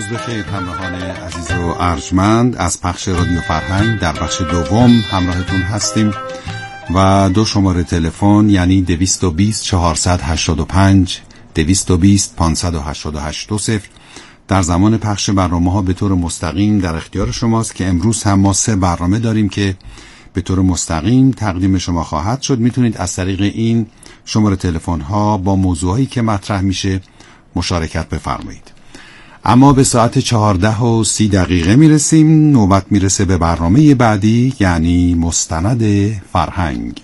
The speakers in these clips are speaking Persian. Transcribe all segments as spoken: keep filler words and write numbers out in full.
روز بخیر همراهان عزیز و ارجمند. از پخش رادیو فرهنگ در بخش دوم همراهتون هستیم و دو شماره تلفن یعنی دویست و بیست چهارصد و هشتاد و پنج دویست و بیست پانصد و هشتاد و هشت دو صفر در زمان پخش برنامه ها به طور مستقیم در اختیار شماست که امروز هم ما سه برنامه داریم که به طور مستقیم تقدیم شما خواهد شد. میتونید از طریق این شماره تلفن ها با موضوعی که مطرح میشه مشارکت بفرمایید. اما به ساعت چهارده و سی دقیقه میرسیم، نوبت میرسه به برنامه بعدی یعنی مستند فرهنگ.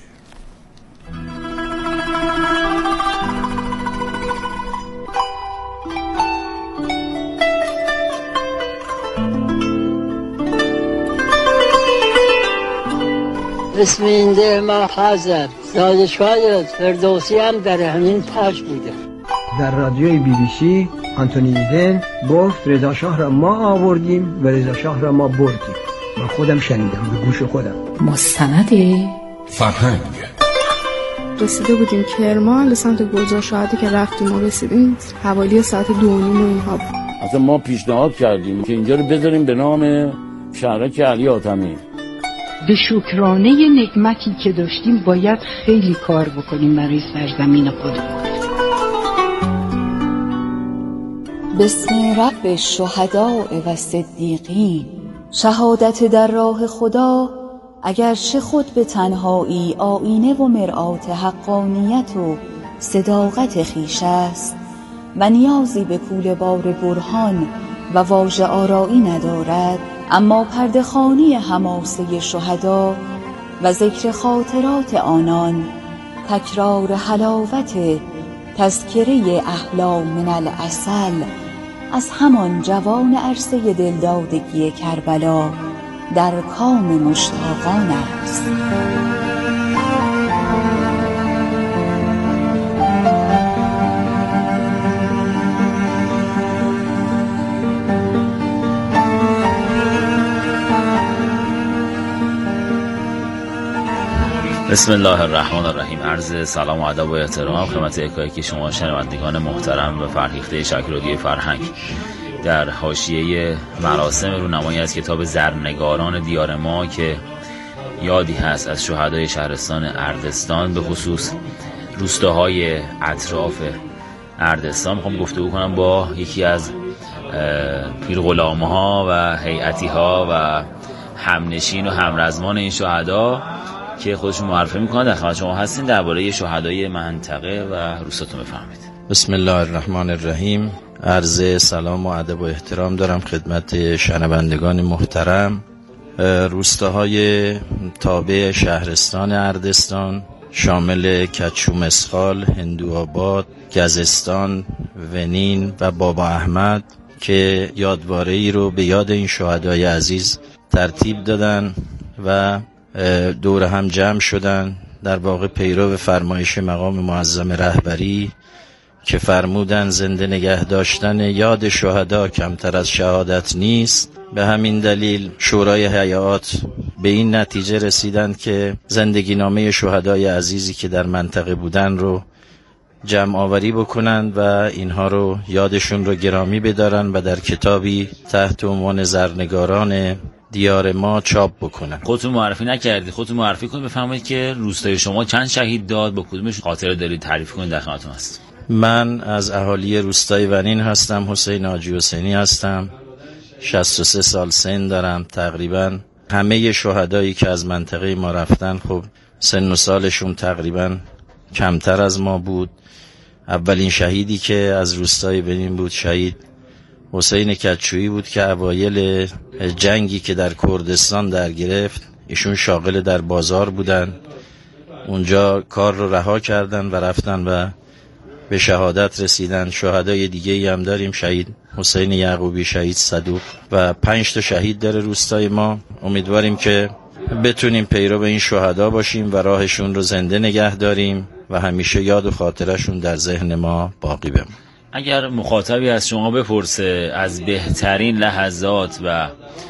اسم این ده ما حضر زادشوی فردوسی هم در همین پاش بوده. در رادیوی بی بی سی آنتونی ایدن گفت رضا شاه را ما آوردیم و رضا شاه را ما بردیم. من خودم شنیدم به گوش خودم. مستند فرهنگ. رسیده بودیم کرمان به سمت گلزار شهادی که رفتیم و رسیدیم حوالی ساعت دو و نیم و اینها. اصلا ما پیشنهاد کردیم که اینجا رو بذاریم به نام شهرک علی حاتمی. به شکرانه نعمتی که داشتیم باید خیلی کار بکنیم برای سرزمین خودمون. بسم رب الشهداء و صدیقین. شهادت در راه خدا اگرچه خود به تنهایی آینه و مرآت حقانیت و صداقت خویش است و نیازی به کوله بار برهان و واژه آرایی ندارد، اما پرده‌خوانی حماسه شهدا و ذکر خاطرات آنان تکرار حلاوت تذکره احلام من العسل از همان جوان عرصه دلدادگی کربلا در کام مشتاقان است. بسم الله الرحمن الرحیم. عرض سلام و ادب و احترام خدمت یکایک شما شنوندگان محترم و فرهیخته شبکه رادیوی فرهنگ. در حاشیه مراسم رونمایی از کتاب زرنگاران دیار ما که یادی هست از شهدای شهرستان اردستان، به خصوص روستاهای اطراف اردستان، میخوام گفتگو کنم با یکی از پیرغلام‌ها و هیئتی‌ها و همنشین و همرزمان این شهدا که خودشون معرفی میکنن. در خدمت شما هستین درباره شهدای منطقه و روستاتون بفرمایید. بسم الله الرحمن الرحیم. عرض سلام و ادب و احترام دارم خدمت شنوندگان محترم. روستاهای تابع شهرستان اردستان شامل کچوم اسخال، هندوآباد، گزستان، ونین و بابا احمد که یادواره ای رو به یاد این شهدای عزیز ترتیب دادن و دور هم جمع شدن، در واقع پیرو فرمایش مقام معظم رهبری که فرمودن زنده نگه داشتن یاد شهدا کمتر از شهادت نیست. به همین دلیل شورای هیئات به این نتیجه رسیدند که زندگی نامه شهدای عزیزی که در منطقه بودن رو جمع آوری بکنند و اینها رو یادشون رو گرامی بدارن و در کتابی تحت عنوان زرنگاران دیار ما چاپ بکنن. خودتون معرفی نکردید، خودتون معرفی کنید، بفرمایید که روستای شما چند شهید داد، با کدومش خاطره دارید، تعریف کنید، در خدمتتون هست. من از اهالی روستای ونین هستم، حسین حاجی حسینی هستم، شصت و سه سال سن دارم. تقریبا همه شهدایی که از منطقه ما رفتن خب سن و سالشون تقریبا کمتر از ما بود. اولین شهیدی که از روستای ونین بود شهید حسین کچویی بود که اوایل جنگی که در کردستان در گرفت ایشون شاغل در بازار بودن، اونجا کار رو رها کردن و رفتن و به شهادت رسیدن. شهدای دیگه ای هم داریم، شهید حسین یعقوبی، شهید صدوق و پنج تا شهید داره روستای ما. امیدواریم که بتونیم پیرو به این شهدا باشیم و راهشون رو زنده نگه داریم و همیشه یاد و خاطرشون در ذهن ما باقی بمونه. اگر مخاطبی از شما بپرسه از بهترین لحظات و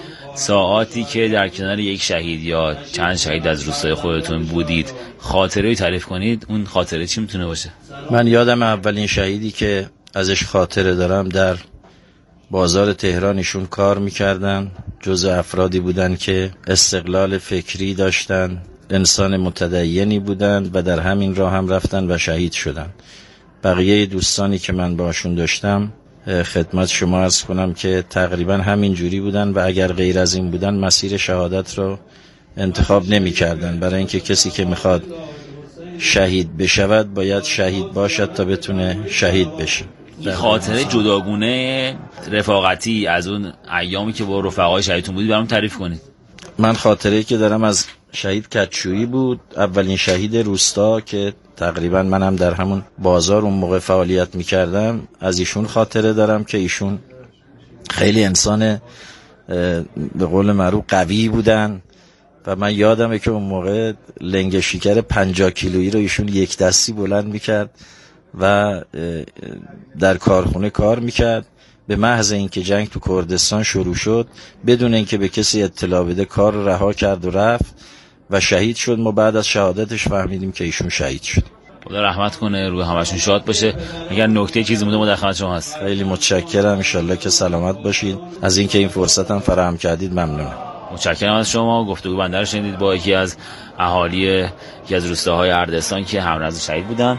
ساعاتی که در کنار یک شهید یا چند شهید از روستای خودتون بودید خاطره‌ای تعریف کنید، اون خاطره چی میتونه باشه؟ من یادم اولین شهیدی که ازش خاطره دارم در بازار تهران ایشون کار میکردن، جزء افرادی بودن که استقلال فکری داشتن، انسان متدینی بودند و در همین راه هم رفتن و شهید شدن. بقیه دوستانی که من باشون داشتم خدمت شما عرض کنم که تقریبا همین جوری بودن و اگر غیر از این بودن مسیر شهادت رو انتخاب نمی کردن، برای اینکه کسی که میخواد شهید بشود باید شهید باشد تا بتونه شهید بشه. خاطره جداگونه رفاقتی از اون ایامی که با رفقای شهیدتون بودید برام تعریف کنید. من خاطره‌ای که دارم از شهید کچویی بود، اولین شهید روستا که تقریبا منم در همون بازار اون موقع فعالیت میکردم، از ایشون خاطره دارم که ایشون خیلی انسان به قول معروف قوی بودن و من یادمه که اون موقع لنگ شکر پنجاه کیلویی رو ایشون یک دستی بلند میکرد و در کارخونه کار میکرد. به محض اینکه جنگ تو کردستان شروع شد بدون اینکه به کسی اطلاع بده کار رها کرد و رفت و شهید شد. ما بعد از شهادتش فهمیدیم که ایشون شهید شد. خدا رحمت کنه، روح همشون شاد باشه. اگر نکته چیزی مونده ما در خدمت شما هست. خیلی متشکرم، ان شاءالله که سلامت باشید. از اینکه این فرصت هم فراهم کردید ممنونم. متشکرم از شما. گفتگو بنده رو شنیدید با یکی از اهالی یکی از روستاهای اردستان که همرز شهید بودن.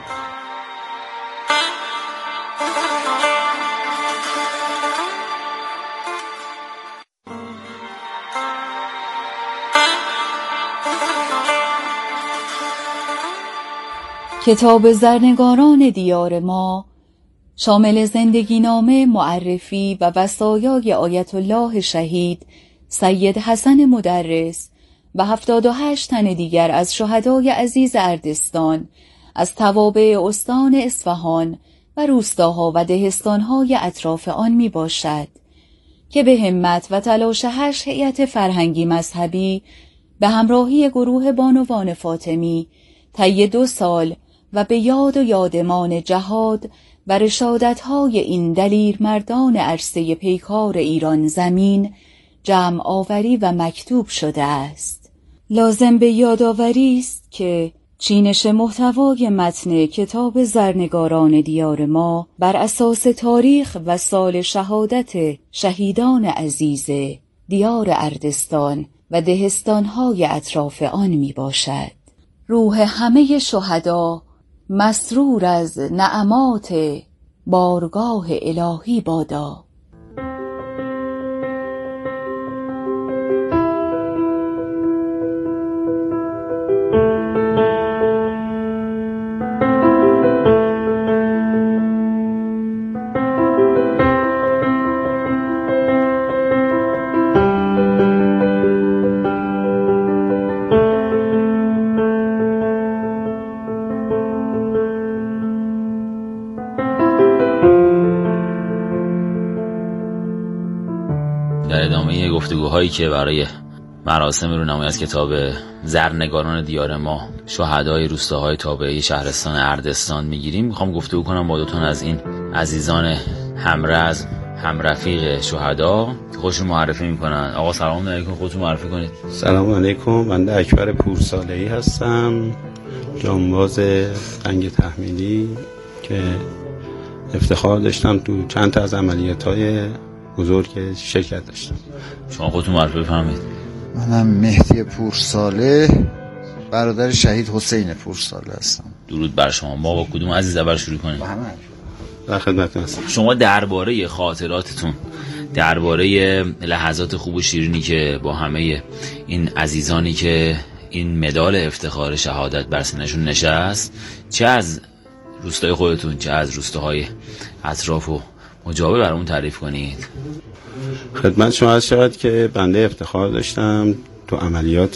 کتاب زرنگاران دیار ما شامل زندگی نامه، معرفی و وصایای آیت الله شهید سید حسن مدرس و هفتاد و هشت تن دیگر از شهدای عزیز اردستان از توابع استان اصفهان و روستاها و دهستانهای اطراف آن می باشد که به همت و تلاش هشت هیئت فرهنگی مذهبی به همراهی گروه بانوان فاطمی طی دو سال و به یاد و یادمان جهاد و رشادت‌های این دلیر مردان عرصه پیکار ایران زمین جمع آوری و مکتوب شده است. لازم به یادآوری است که چینش محتوای متن کتاب زرنگاران دیار ما بر اساس تاریخ و سال شهادت شهیدان عزیز دیار اردستان و دهستان‌های اطراف آن می باشد. روح همه شهدا مسرور از نعمات بارگاه الهی بادا. گفتگوهایی که برای مراسم رونمایی از کتاب زرنگاران دیار ما شهدای روستاهای تابعه شهرستان اردستان میگیریم، میخوام گفتگو کنم با دوتون از این عزیزان همرز همرفیق شهدا که خودشون معرفی میکنن. آقا سلام علیکم، خودتون معرفی کنید. سلام علیکم، بنده اکبر پورساله‌ای هستم، جانباز قنگ تحمیلی که افتخار داشتم تو چند تا از عملیات‌های بزرگ شرکت داشتم. شما خودتون معرفی بفرمایید. منم مهدی پورساله، برادر شهید حسین پورساله هستم. درود بر شما. ما با کدوم عزیز اول شروع کنیم؟ با همه در خدمتتون هستم. شما درباره خاطراتتون، درباره لحظات خوب و شیرینی که با همه این عزیزانی که این مدال افتخار شهادت بر سینه‌شون نشست، چه از روستای خودتون چه از روستاهای اطراف و مجاور برامون تعریف کنید. خدمت شما عرض شود که بنده افتخار داشتم تو عملیات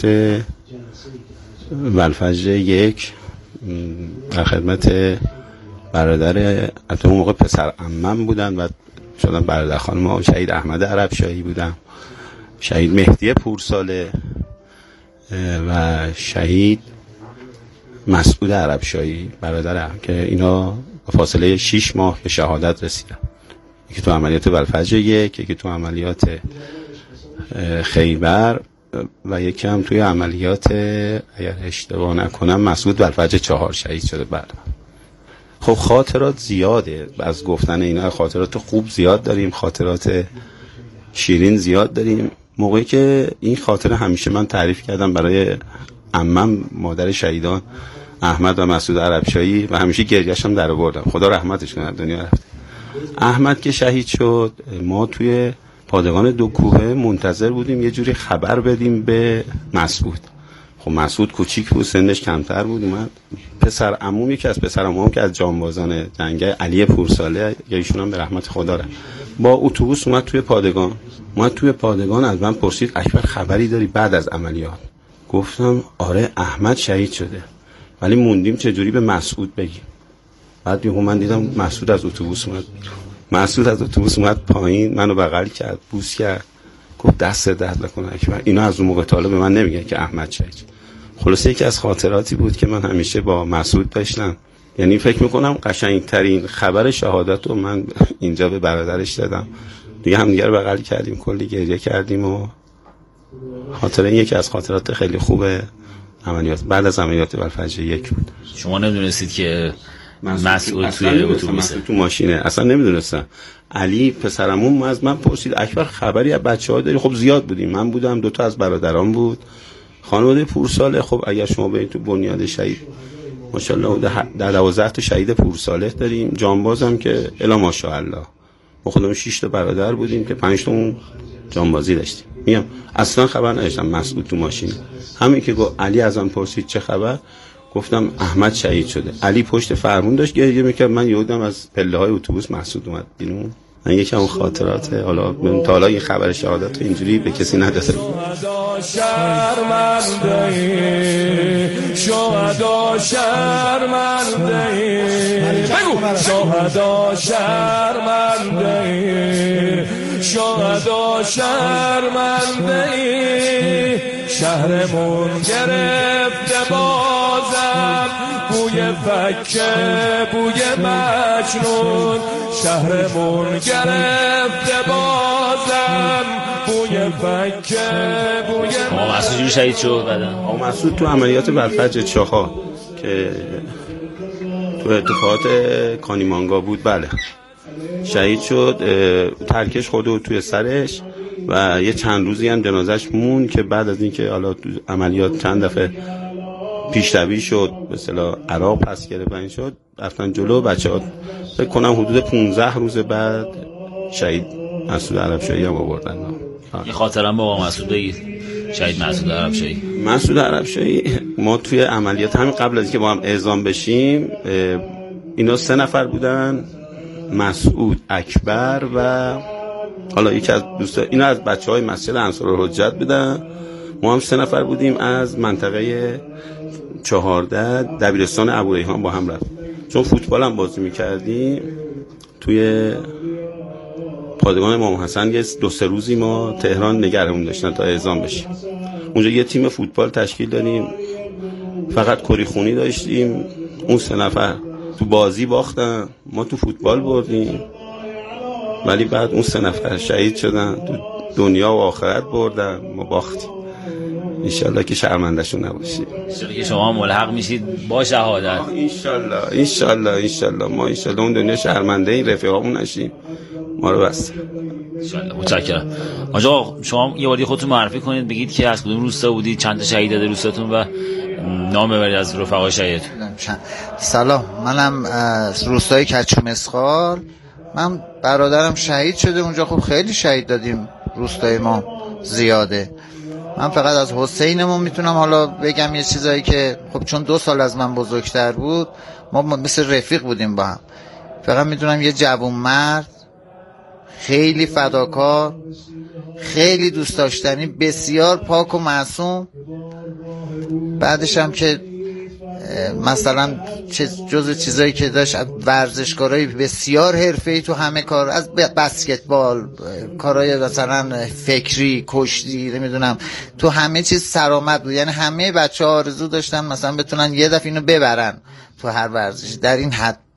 ولفجر یک در خدمت برادر اتون موقع پسر عمم بودن و شدن برادر خانم شهید احمد عربشاهی بودم، شهید مهدی پورساله و شهید مسعود عربشاهی برادرم که اینا فاصله شش ماه به شهادت رسیدن. یکی تو عملیات ولفجر یک، یکی تو عملیات خیبر و یکی هم توی عملیات اگر اشتباه نکنم مسعود ولفجر چهار شهید شده. بعد خب خاطرات زیاده، از گفتن اینا خاطرات خوب زیاد داریم، خاطرات شیرین زیاد داریم. موقعی که این خاطره همیشه من تعریف کردم برای عمم مادر شهیدان احمد و مسعود عربشاهی و همیشه گریه‌شم در آوردم، خدا رحمتش کنه، دنیا رفته. احمد که شهید شد ما توی پادگان دو کوهه منتظر بودیم یه جوری خبر بدیم به مسعود. خب مسعود کوچیک بود، سنش کمتر بود. اومد پسر عمومی که از پسر عموم که از جانبازان جنگ علی پورساله، یا ایشون هم به رحمت خدا رفت، با اتوبوس اومد توی پادگان. اومد توی پادگان از من پرسید اکبر خبری داری بعد از عملیات؟ گفتم آره احمد شهید شده، ولی موندیم چجوری به مسعود بگیم. بعد یهو من دیدم مسعود از اتوبوس اومد بیرون. مسعود از اتوبوس اومد پایین، منو بغل کرد، بوس کرد، گفت دست درد نکنه اکبر. اینا از اون موقع تا حالا به من نمیگن که احمد شهید. خلاصه یکی از خاطراتی بود که من همیشه با مسعود داشتم. یعنی فکر میکنم قشنگترین خبر شهادت رو من اینجا به برادرش دادم. دیگه هم دیگه رو بغل کردیم، کلی گریه کردیم و خاطره این یکی از خاطرات خیلی خوبه عملیات بعد از عملیات بلفجر یک بود. شما نمیدونستید که مسعود توی اتوبوسه؟ تو ماشینه، اصلا نمیدونستم. علی پسرمون از من پرسید اکبر خبری از بچه‌ها داری؟ خب زیاد بودیم، من بودم، دو تا از برادرام بود، خانواده پورساله. خب اگر شما برید تو بنیاد شهید ماشاءالله در دوازده تا شهید پورساله داریم، جانبازم که الا ماشاءالله. ما خودمون شش تا برادر بودیم که پنج تامون جانبازی داشتیم. میگم اصلا خبر نداشتم مسعود تو ماشین. همین که گفت علی ازم پرسید چه خبر، گفتم احمد شهید شده. علی پشت فرمون داشت گریه میکرد، من یادم از پله‌های اتوبوس مسعود اومد بیرون. من یکی از خاطرات، حالا من تا حالا این خبر شهادت اینجوری به کسی نداده. شهدا شرمنده ای، شهدا شرمنده ای، بگو شهدا شرمنده ای، شهدا شرمنده ای، شهرمون گرفته بازم بوی فکه بوی مجنون، شهرمون گرفته بازم بوی فکه بوی مجنون. آقا مسعود جوری شهید شد بعدن؟ آقا مسعود تو عملیات بلفجر چهار که تو اتفاقات کانیمانگا بود، بله شهید شد. ترکش خورده توی سرش و یه چند روزی هم جنازش مون که بعد از اینکه حالا تو عملیات چند دفعه پیشروی شد، به اصطلاح عراق پس گرفت این شد، رفتن جلو. بچه‌ها فکر کنم حدود پانزده روز بعد شهید مسعود عربشاهی هم آوردن. یه خاطرم با آقا مسعود بگید، شهید مسعود عربشاهی. مسعود عربشاهی ما توی عملیات همین قبل از اینکه با هم اعزام بشیم، اینا سه نفر بودن، مسعود، اکبر و حالا یکی از دوستا، اینا از بچه‌های مسجد انصارالحجت بودن. ما هم سه نفر بودیم از منطقه چهارده دبیرستان ابوریحان با هم رفت. چون فوتبال هم بازی می‌کردیم توی پادگان امام حسن، یه دو سه روزی ما تهران نگرمون داشتن تا اعزام بشیم. اونجا یه تیم فوتبال تشکیل دادیم، فقط کری خونی داشتیم. اون سه نفر تو بازی باختن، ما تو فوتبال بردیم، ولی بعد اون سه نفر شهید شدن، تو دنیا و آخرت بردن، ما باختیم. انشالله که شرمنده‌شون نباشید، انشالله که شما ملحق میشید با شهادت. انشالله انشالله انشالله ما انشالله اون دنیا شرمنده این رفیقامون نشیم. ما رو بس انشالله. متشکرم. آقا شما یه بار خودتون معرفی کنید، بگید که از کدوم روستا بودید، چند تا شهید داده روستاتون و نام ببرید از رفقای شهید. سلام، منم از روستای کچمسخال. من برادرم شهید شده اونجا. خب خیلی شهید دادیم روستای ما زیاده. من فقط از حسینمون میتونم حالا بگم یه چیزایی که خب چون دو سال از من بزرگتر بود، ما مثل رفیق بودیم با هم. فقط میتونم یه جوان مرد، خیلی فداکار، خیلی دوست داشتنی، بسیار پاک و معصوم. بعدش هم که مثلا جزو چیزایی که داشت، ورزشکارای بسیار حرفه‌ای تو همه کار، از بسکتبال، کارهای مثلا فکری، کشتی، نمیدونم، تو همه چیز سرآمد بود. یعنی همه بچه‌ها آرزو داشتن مثلا بتونن یه دفعه اینو ببرن تو هر ورزش، در این حد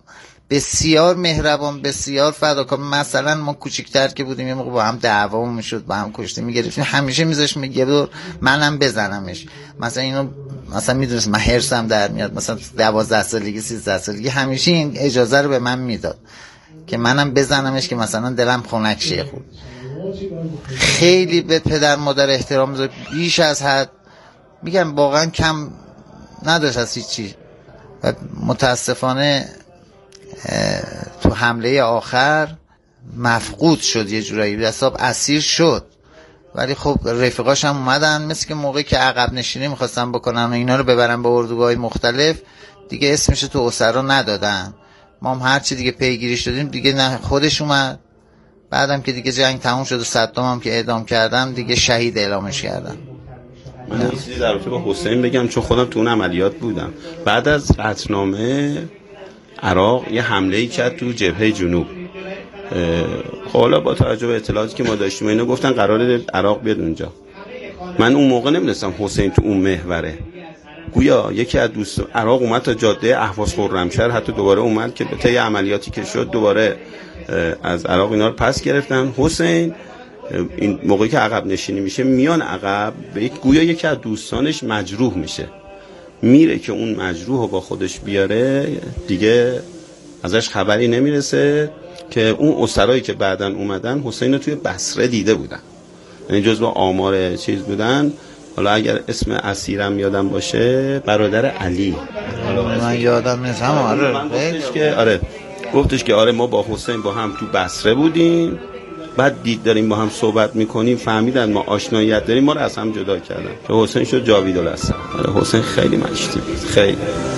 بسیار مهربان، بسیار فداکار. مثلا ما کوچیک‌تر که بودیم یه موقع با هم دعوا میشد، با هم کشته میگرفتیم، همیشه میذاش میگه دور منم بزنمش. مثلا اینو مثلا میدونست من هرسم در میاد، مثلا دوازده سالگی سیزده سالگی همیشه این اجازه رو به من میداد که منم بزنمش که مثلا دلم خنک شه. خود خیلی به پدر مادر احترام میذاره بیش از حد، میگم واقعا کم نداشت از هیچی. و متاسفانه تو حمله آخر مفقود شد، یه جورایی به حساب اسیر شد. ولی خب رفیقاش هم اومدن، مثل که موقعی که عقب نشینی میخواستن بکنن و اینا رو ببرن به اردوگاه‌های مختلف، دیگه اسمش تو اسرا ندادن. ما هم هرچی دیگه پیگیری شدیم دیگه نه خودش اومد. بعدم که دیگه جنگ تموم شد و صدام هم که اعدام کردن دیگه شهید اعلامش کردن. من یه چیزی در رابطه با حسین بگم، چون خودم تو اون عملیات بودم. بعد از قطعنامه عراق یه حمله‌ای کرد تو جبهه جنوب. حالا با توجه به اطلاعاتی که ما داشتیم اینا گفتن قراره عراق بیاد اونجا. من اون موقع نمیدونستم حسین تو اون محوره. گویا یکی از دوستان عراق اومد تا جاده اهواز خرمشهر، حتی دوباره اومد که به طی عملیاتی که شد دوباره از عراق اینا رو پس گرفتن. حسین این موقعی که عقب نشینی میشه میان عقب، به یک گویا یکی از دوستانش مجروح میشه، میره که اون مجروح رو با خودش بیاره، دیگه ازش خبری نمیرسه که اون اسرایی که بعدن اومدن حسین رو توی بصره دیده بودن، یعنی جزو آمار چیز بودن. حالا اگر اسم اسیرم یادم باشه برادر علی، من یادم نیست. هم آره گفتش که آره گفتش که آره ما با حسین با هم تو بصره بودیم، بعد دید داریم با هم صحبت میکنیم، فهمیدن ما آشناییت داریم، ما رو از هم جدا کردن که حسین شد جاوید الاسد. حسین خیلی مشتی بود، خیلی.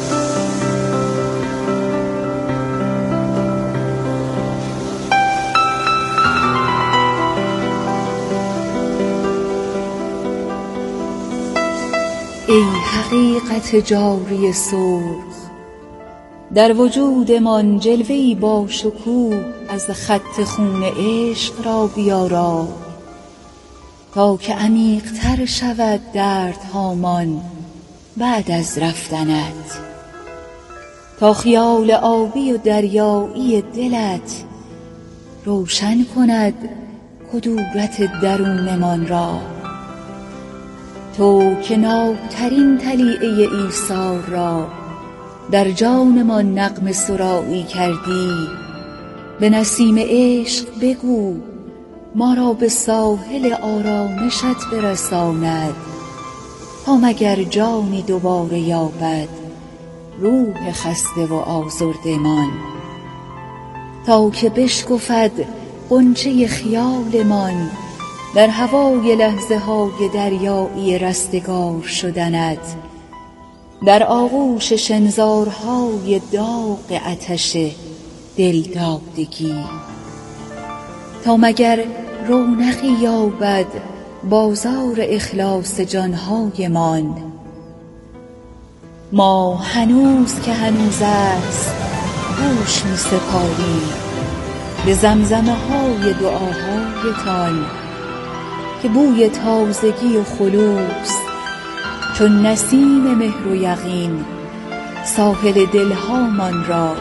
ای حقیقت جاری سرخ، در وجودمان جلوه‌ای با شکوه از خط خون عشق را بیارا، تا که عمیق‌تر شود دردهامان بعد از رفتنت، تا خیال آبی و دریایی دلت روشن کند کدورت درونمان را. تو که نابترین طلیعه ایثار را در جانمان نغمه سرایی کردی، به نسیم عشق بگو ما را به ساحل آرامشت برساند، تا مگر جانی دوباره یابد روح خسته و آزردمان، تا که بشکفد غنچه خیالمان در هوای لحظه های دریایی رستگار شدنت، در آغوش شنزارهای داغ آتش دلدادگی، تا مگر رونقی یابد بازار اخلاص جانهایمان. ما هنوز که هنوز است گوش می سپاریم به زمزمه های دعاهایتان، که بوی تازگی و خلوص چون نسیم مهر و یقین ساحل دلهامان را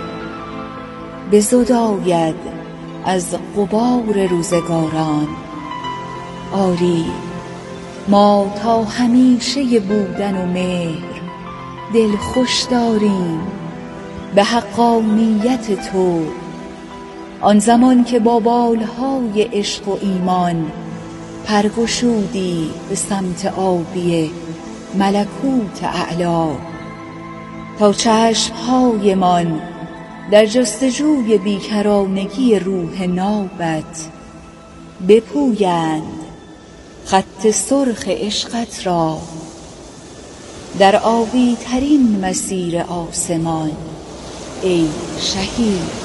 بزداید از غبار روزگاران. آری ما تا همیشه بودن و مهر دل خوش داریم به حقانیت تو، آن زمان که با بالهای عشق و ایمان پرگشودی به سمت آبی ملکوت اعلی، تا چشمهایمان در جستجوی بیکرانگی روح نابت بپویند خط سرخ عشقت را در آبی ترین مسیر آسمان. ای شهید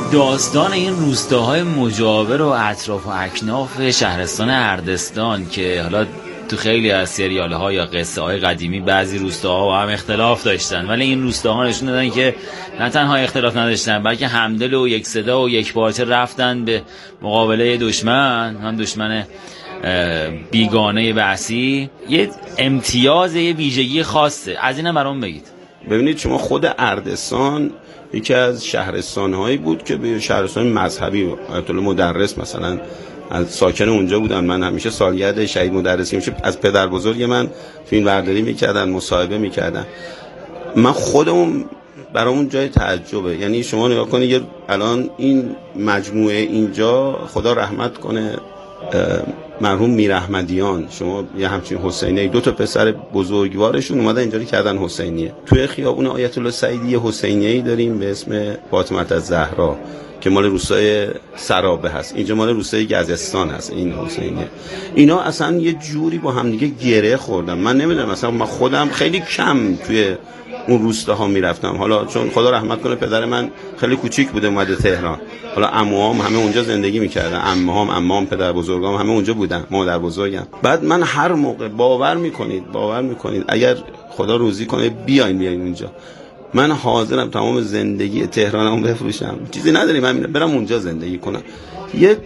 داستان این روستاهای مجاور و اطراف و اکناف شهرستان اردستان که حالا تو خیلی از سریال‌ها یا قصه‌های قدیمی بعضی روستاها با هم اختلاف داشتن، ولی این روستاها نشون دادن که نه تنها اختلاف نداشتن بلکه همدل و یک صدا و یک پارچه رفتن به مقابله دشمن، هم دشمن بیگانه بعثی. یه امتیاز، یه ویژگی خاصه. از اینم برام بگید. ببینید شما خود اردستان یکی از شهرستان‌هایی بود که به شهرستان مذهبی آیت الله مدرس مثلا از ساکن اونجا بودن. من همیشه سالگرد شهید مدرسی میشه از پدر بزرگ من فیلم برداری میکردن، مصاحبه میکردن. من خودمون برامون جای تعجبه. یعنی شما نگاه کنید الان این مجموعه اینجا، خدا رحمت کنه مرحوم میر احمدیان، شما یه همچین حسینی، دو تا پسر بزرگوارشون اومدن اینجوری کردن حسینیه. توی خیابون آیت الله سعیدی یه حسینیه‌ای داریم به اسم فاطمه الزهرا که مال روستای سرابه هست، اینجا مال روستای گزستان هست. این حسینیه اینا اصلا یه جوری با هم دیگه گره خوردن. من نمیدونم، مثلا من خودم خیلی کم توی اون روستاها میرفتم، حالا چون خدا رحمت کنه پدر من خیلی کوچیک بوده اومده تهران، حالا عموام همه اونجا زندگی میکردن، عموام عمام پدر بزرگام همه اونجا بودن، مادر بزرگم. بعد من هر موقع باور میکنید باور میکنید اگر خدا روزی کنه بیاین بیاین اونجا، من حاضرم تمام زندگی تهرانمو بفروشم، چیزی نداریم، من برم اونجا زندگی کنم. یه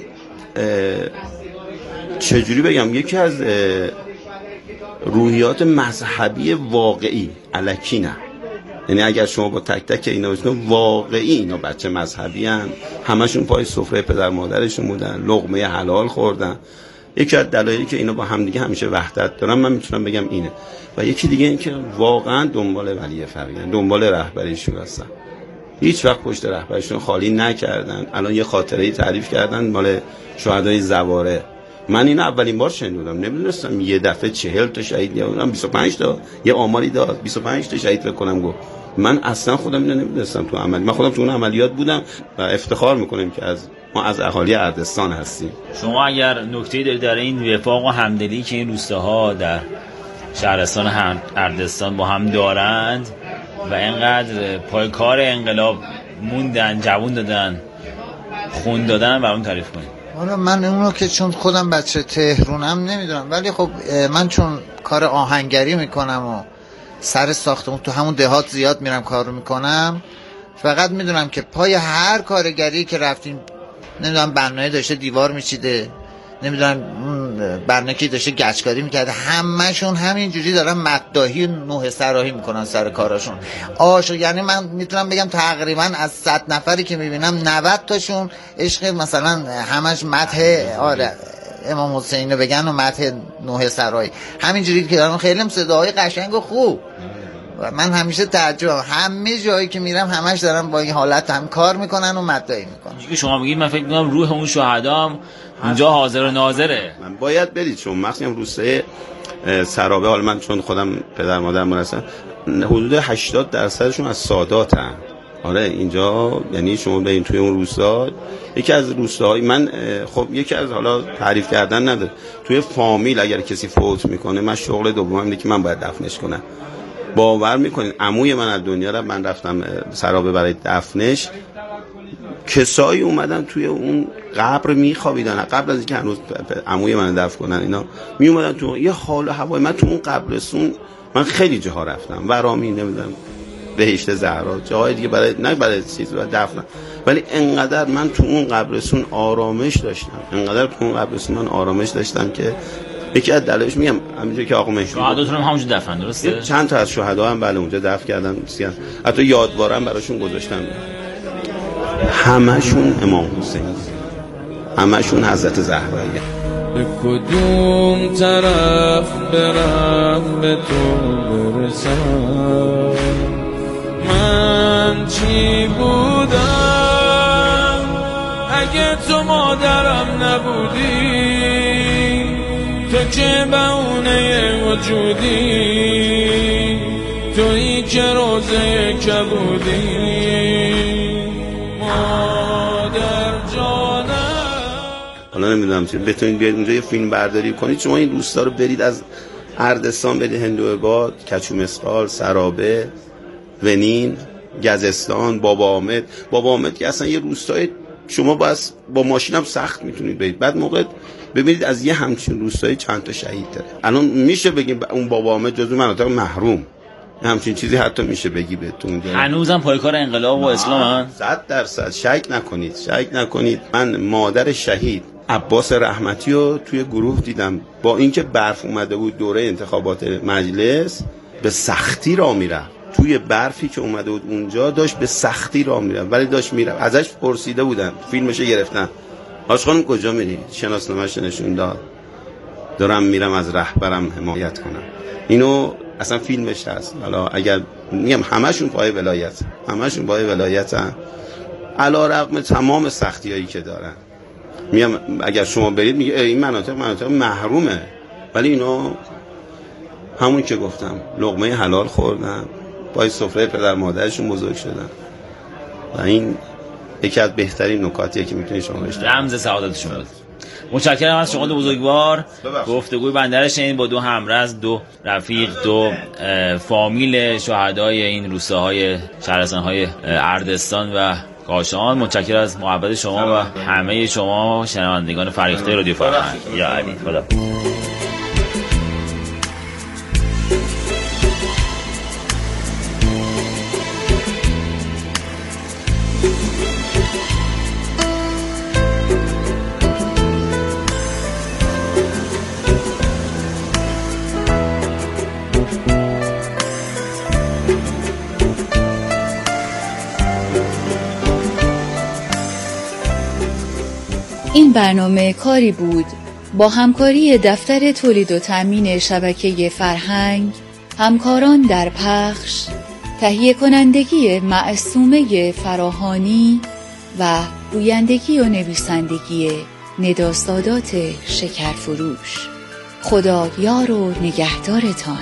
چجوری بگم، یکی از روحیات مذهبی واقعی، الکی نه. یعنی اگر شما با تک تک اینا بشنو واقعی اینا بچه مذهبی هن، همشون پای سفره پدر مادرشون بودن، لقمه حلال خوردن. یکی از دلایلی که اینا با همدیگه همیشه وحدت دارن من میتونم بگم اینه. و یکی دیگه این که واقعا دنبال ولی فقیهن، دنبال رهبریشون هستن، هیچ وقت پشت رهبریشون خالی نکردن. الان یه خاطره‌ای تعریف کردن مال شهدای زواره، من این اولین بار شنیدم، نمیدونستم یه دفعه چهل تا شهید یا بیست و پنج تا یه آماری داد بیست و پنج تا شهید بکنم. گفت من اصلا خودم اینو نمیدونستم تو عمل، من خودم تو اون عملیات بودم و افتخار میکنیم که از ما از اهالی اردستان هستیم. شما اگر نکته‌ای دارید در این وفاق و همدلی که این روستاها در شهرستان اردستان با هم دارند و اینقدر پای کار انقلاب موندن، جوون دادن، خون دادن، برام تعریف کنید. حالا من اونو که چون خودم بچه تهرونم نمیدونم، ولی خب من چون کار آهنگری میکنم و سر ساختمون تو همون دهات زیاد میرم کارو میکنم، فقط میدونم که پای هر کارگری که رفتیم، نمیدونم برنامه داشته دیوار میچیده، نمیدونم برنامه‌ای داشته گچکاری میکرده، همه‌شون همینجوری دارن مداحی نوح سراحی میکنن سر کاراشون. آش یعنی من میتونم بگم تقریبا از صد نفری که میبینم نود تاشون عشق مثلا همش مدح آره امام حسین بگن و مدح نوح سراحی، همینجوری که دارن. خیلی صداهای قشنگ و خوب و من همیشه تعجب، همه جایی که میرم همش دارن با این حالت هم کار میکنن و مداحی میکنن. که شما میگید من فکر میکنم روح اون شهدا هم اونجا حاضر و ناظره. من باید برید، چون مخصوصا روستای سرابه، حالا من چون خودم پدر مادرم هستن، حدود هشتاد درصدشون از ساداتن. آره اینجا یعنی شما برید توی اون روستا، یکی از روستاهای من خب یکی از حالا تعریف کردن نداره، توی فامیل اگر کسی فوت میکنه من شغل دومم اینه که من باید دفنش کنم. باور میکنین عموی من از دنیا رو من رفتم سرابه برای دفنش، کسایی اومدن توی اون قبر میخوابیدن قبل از اینکه هنوز عموی من دفن کنن، اینا می اومدن تو یه حال و هوای. من تو اون قبرستون من خیلی جاها رفتم، ورامی نمیدونم بهشت زهرا، جاهای دیگه برای نه برای چیز برای دفن، ولی انقدر من تو اون قبرستون آرامش داشتم، انقدر تو اون قبرستون من آرامش داشتم که یکی از دلایلش میگم همینجوری که آقا مهدی شهداتون هم همونجا دفن، درسته؟ چند تا از شهدا هم بله اونجا دفن کردن، حتی یادوارم براشون گذاشتم، همشون امام حسین، همشون حضرت زهراییه. به کدوم طرف برم به تو برسم، من چی بودم اگه تو مادرم نبودی، تو که بهونه وجودی، تویی که روزه کبودی، مادر جانم. حالا نمیدونم چه بتونید بیاید اونجا یه فیلم برداری کنید، شما این روستا رو برید، از اردستان برید هندوآباد، کچومسقال، سرابه، ونین، گزستان، بابا حامد. بابا حامد که اصلا یه روستای شما باید با ماشینم سخت میتونید برید. بعد موقع ببینید از یه همچین روستایی چند تا شهید داره. الان میشه بگیم اون بابا حامد جزو مناطق محروم، همچین چیزی حتی میشه بگی بهتون. هنوزم پایکار انقلاب و اسلام هست؟ صد درصد. شک نکنید، شک نکنید. من مادر شهید عباس رحمتی رو توی گروه دیدم، با اینکه برف اومده بود دوره انتخابات مجلس، به سختی راه میره. توی برفی که اومده بود اونجا داشت به سختی راه میره، ولی داشت میره. ازش پرسیده بودن، فیلمشو گرفتن، آش خانم کجا میری؟ شناسنامه‌اش نشون داد، دارم میرم از رهبرم حمایت کنم. اینو اصلا فیلمش هست. حالا اگر میگم همشون پای ولایت، همشون پای ولایتن، علی رغم تمام سختیایی که دارن. میگم اگر شما برید میگه این مناطق مناطق محرومه، ولی اینا همون که گفتم لقمه حلال خوردن، پای سفره پدر مادرشون بزرگ شدن و این یکی از بهترین نکاتیه که میتونید شما بشنوید. رمز سعادتشون بود. متشکرم از شما دو بزرگوار. گفتگوی بنده رو شنیدید با دو همرز، دو رفیق، دو فامیل شهدای این روستاهای شهرستان‌های اردستان و کاشان. متشکرم از محبت شما و همه شما شنوندگان فریخته رادیو فرهنگ. یا علی خدا. این برنامه کاری بود با همکاری دفتر تولید و تامین شبکه فرهنگ، همکاران در پخش، تهیه کنندگی معصومه فراهانی و گویندگی و نویسندگی ندا سادات شکرفروش. خدا یار و نگهدارتان.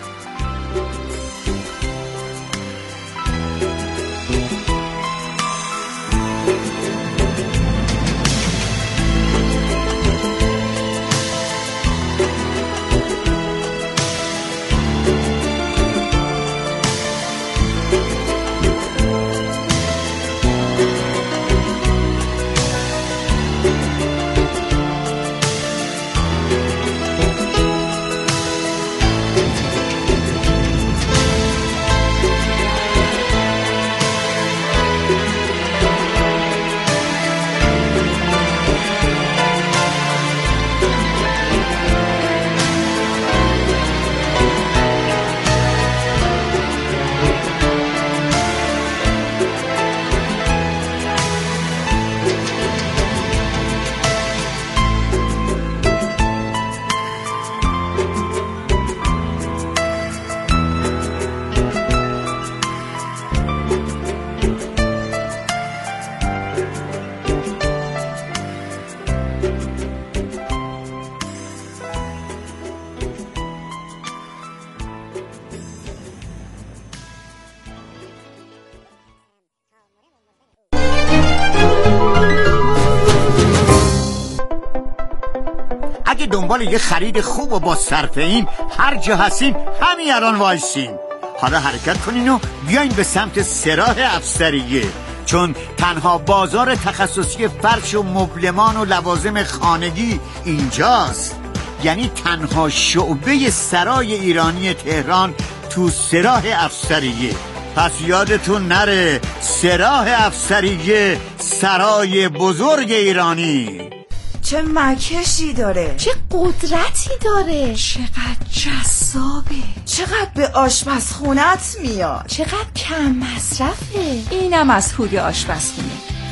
دنبال یه خرید خوب و با صرفه این هر جا هستین همین الان وایسین. حالا حرکت کنین و بیاین به سمت سراح افسریه، چون تنها بازار تخصصی فرش و مبلمان و لوازم خانگی اینجاست. یعنی تنها شعبه سرای ایرانی تهران تو سراح افسریه. پس یادتون نره، سراح افسریه، سرای بزرگ ایرانی. چه مکشی داره، چه قدرتی داره، چقدر جذابه، چقدر به آشپزخونت میاد، چقدر کم مصرفه. اینم از هود آشپزخونه.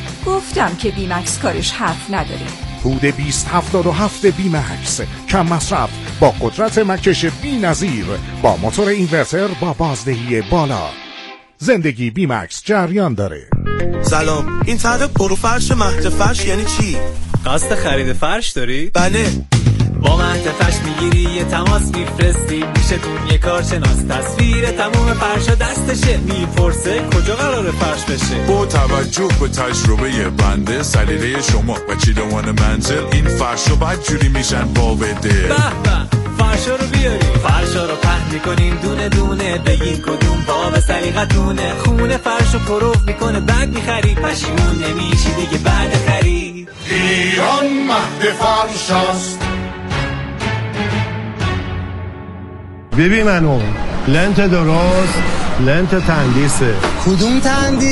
گفتم که بیمکس کارش حرف نداره. هود بیست هفتاد و هفت بیمکس، کم مصرف با قدرت مکش بی نظیر، با موتور اینورتر با بازدهی بالا. زندگی بیمکس جریان داره. سلام، این طرح پروفرش مهد فرش یعنی چی؟ قصد خرید فرش داری؟ بله. با مهد فرش میگیری یه تماس میفرستی، میشتون یه کارشناس تصویر تموم فرشا دستشه، میپرسه کجا قراره فرش بشه. با توجه به تجربه بنده، سلیقه شما و چیدمان منزل، این فرشا بدجوری میشن با بده. به به، فرشا رو بیاریم، فرشا رو پهن میکنیم دونه دونه، بگین کدوم باب سلیقتونه، خونه فرشو پروف میکنه بعد میخرید، پشیمون نمیشی دیگه بعد خرید. ایران مهد فرش است. ببین منو لنت درست، لنت تندیسه. کدوم تندیس؟